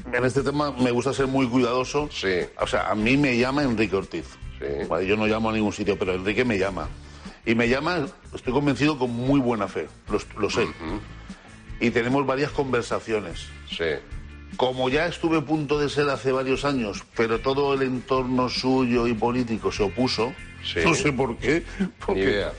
En este tema me gusta ser muy cuidadoso. Sí. O sea, a mí me llama Enrique Ortiz. Sí. Vale, yo no llamo a ningún sitio, pero Enrique me llama. Y me llama, estoy convencido, con muy buena fe. Lo sé. Y tenemos varias conversaciones. Sí. Como ya estuve a punto de ser hace varios años, pero todo el entorno suyo y político se opuso. Sí. No sé por qué. Ni idea.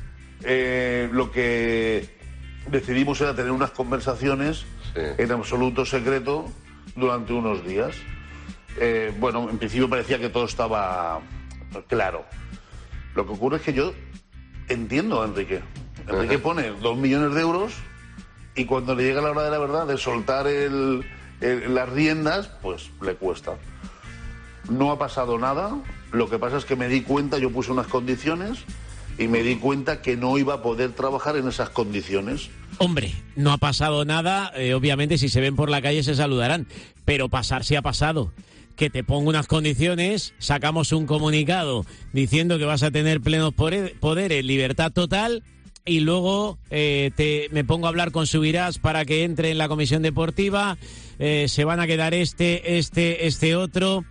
Lo que decidimos era tener unas conversaciones en absoluto secreto durante unos días. Bueno, en principio parecía que todo estaba claro. Lo que ocurre es que yo entiendo a Enrique. Enrique pone 2 millones de euros y cuando le llega la hora de la verdad, de soltar las riendas, pues le cuesta. No ha pasado nada. Lo que pasa es que me di cuenta, yo puse unas condiciones y me di cuenta que no iba a poder trabajar en esas condiciones. Hombre, no ha pasado nada, obviamente si se ven por la calle se saludarán, pero pasar sí ha pasado. Que te pongo unas condiciones, sacamos un comunicado diciendo que vas a tener plenos poderes, libertad total, y luego me pongo a hablar con Subirás para que entre en la comisión deportiva, se van a quedar este otro.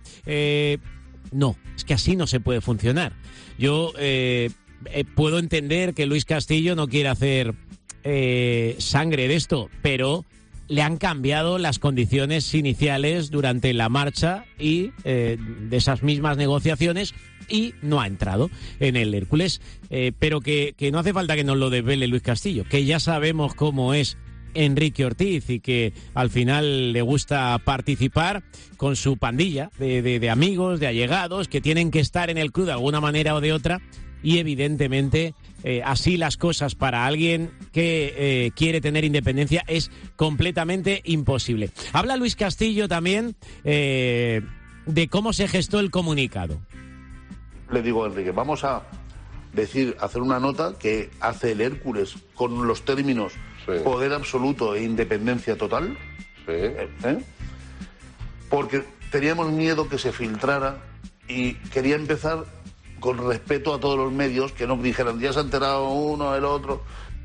No, es que así no se puede funcionar. Yo puedo entender que Luis Castillo no quiere hacer sangre de esto, pero le han cambiado las condiciones iniciales durante la marcha y de esas mismas negociaciones y no ha entrado en el Hércules. Pero que no hace falta que nos lo desvele Luis Castillo, que ya sabemos cómo es Enrique Ortiz y que al final le gusta participar con su pandilla de amigos, de allegados, que tienen que estar en el club de alguna manera o de otra. Y evidentemente así las cosas para alguien que quiere tener independencia es completamente imposible. Habla Luis Castillo también de cómo se gestó el comunicado. Le digo a Enrique, vamos a hacer una nota que hace el Hércules con los términos poder absoluto e independencia total. Porque teníamos miedo que se filtrara y quería empezar con respeto a todos los medios, que no dijeran, ya se ha enterado uno, el otro.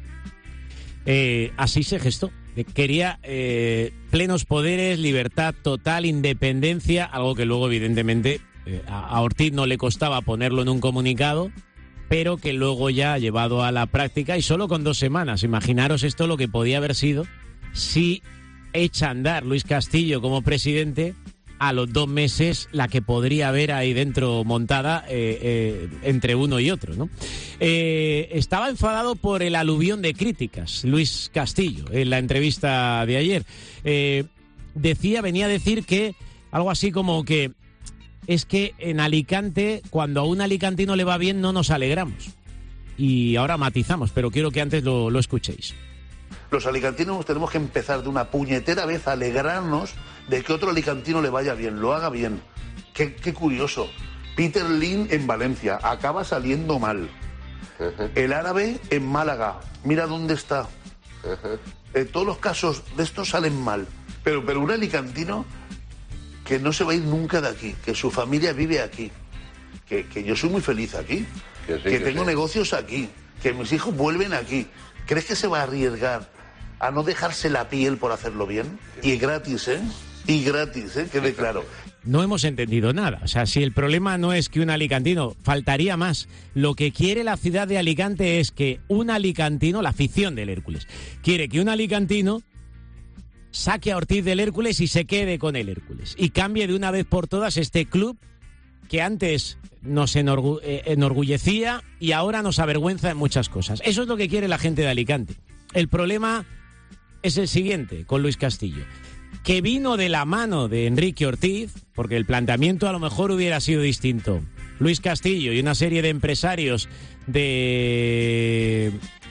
Así se gestó. Quería plenos poderes, libertad total, independencia, algo que luego evidentemente a Ortiz no le costaba ponerlo en un comunicado, pero que luego ya ha llevado a la práctica y solo con 2 semanas. Imaginaros esto lo que podía haber sido si echa a andar Luis Castillo como presidente a los 2 meses la que podría haber ahí dentro montada entre uno y otro, ¿no? Estaba enfadado por el aluvión de críticas Luis Castillo en la entrevista de ayer. Venía a decir que algo así como que es que en Alicante, cuando a un alicantino le va bien, no nos alegramos. Y ahora matizamos, pero quiero que antes lo escuchéis. Los alicantinos tenemos que empezar de una puñetera vez a alegrarnos de que otro alicantino le vaya bien, lo haga bien. Qué curioso. Peter Lim en Valencia acaba saliendo mal. El árabe en Málaga, mira dónde está. Todos los casos de estos salen mal. Pero un alicantino que no se va a ir nunca de aquí, que su familia vive aquí, que yo soy muy feliz aquí, que tengo negocios aquí, que mis hijos vuelven aquí. ¿Crees que se va a arriesgar a no dejarse la piel por hacerlo bien? Y gratis, quede claro. No hemos entendido nada. O sea, si el problema no es que un alicantino, faltaría más. Lo que quiere la ciudad de Alicante es que un alicantino, la afición del Hércules, quiere que un alicantino saque a Ortiz del Hércules y se quede con el Hércules. Y cambie de una vez por todas este club que antes nos enorgullecía y ahora nos avergüenza en muchas cosas. Eso es lo que quiere la gente de Alicante. El problema es el siguiente con Luis Castillo, que vino de la mano de Enrique Ortiz, porque el planteamiento a lo mejor hubiera sido distinto. Luis Castillo y una serie de empresarios de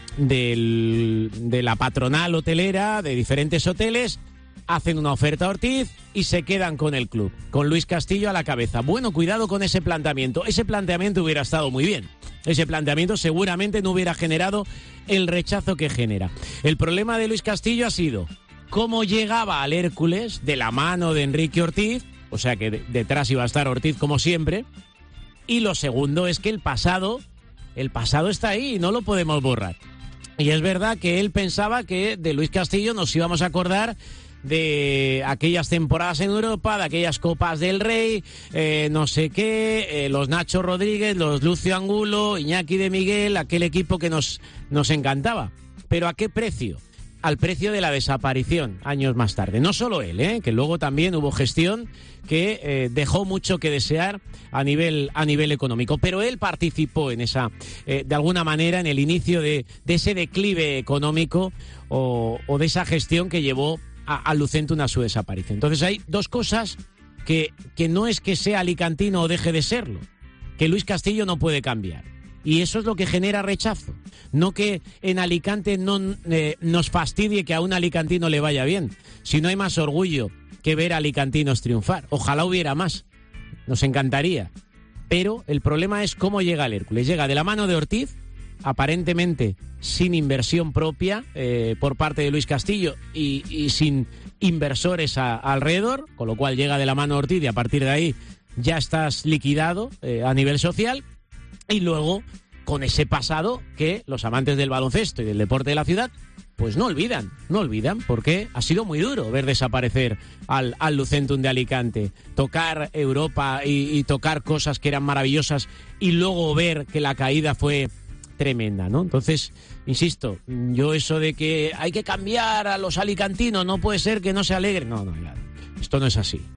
la patronal hotelera, de diferentes hoteles, hacen una oferta a Ortiz y se quedan con el club, con Luis Castillo a la cabeza. Bueno, cuidado con ese planteamiento. Ese planteamiento hubiera estado muy bien. Ese planteamiento seguramente no hubiera generado el rechazo que genera. El problema de Luis Castillo ha sido cómo llegaba al Hércules de la mano de Enrique Ortiz, o sea que detrás iba a estar Ortiz como siempre. Y lo segundo es que el pasado está ahí y no lo podemos borrar. Y es verdad que él pensaba que de Luis Castillo nos íbamos a acordar de aquellas temporadas en Europa, de aquellas Copas del Rey, no sé qué, los Nacho Rodríguez, los Lucio Angulo, Iñaki de Miguel, aquel equipo que nos encantaba. ¿Pero a qué precio? Al precio de la desaparición, años más tarde. No solo él, que luego también hubo gestión que dejó mucho que desear a nivel económico. Pero él participó en esa, de alguna manera, en el inicio de ese declive económico o de esa gestión que llevó a Lucentum a su desaparición. Entonces hay dos cosas que no es que sea alicantino o deje de serlo, que Luis Castillo no puede cambiar. Y eso es lo que genera rechazo. No que en Alicante no nos fastidie que a un alicantino le vaya bien. Si no hay más orgullo que ver a alicantinos triunfar. Ojalá hubiera más. Nos encantaría. Pero el problema es cómo llega el Hércules. Llega de la mano de Ortiz, aparentemente sin inversión propia por parte de Luis Castillo y sin inversores alrededor, con lo cual llega de la mano de Ortiz y a partir de ahí ya estás liquidado a nivel social. Y luego, con ese pasado que los amantes del baloncesto y del deporte de la ciudad, pues no olvidan, porque ha sido muy duro ver desaparecer al Lucentum de Alicante, tocar Europa y tocar cosas que eran maravillosas y luego ver que la caída fue tremenda, ¿no? Entonces, insisto, yo eso de que hay que cambiar a los alicantinos, no puede ser que no se alegren, no, esto no es así.